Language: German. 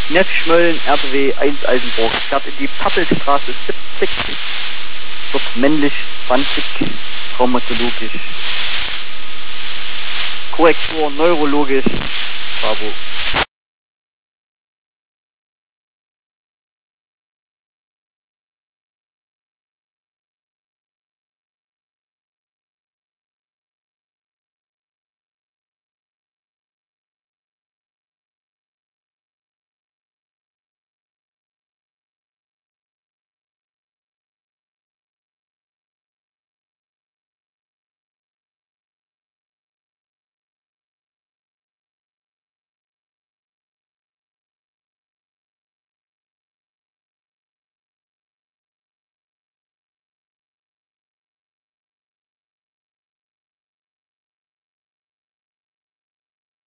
Neffschmölln, RW 1 Eisenburg. Fährt in die Pappelstraße 70. Dort männlich 20, traumatologisch. Korrektur neurologisch. Bravo.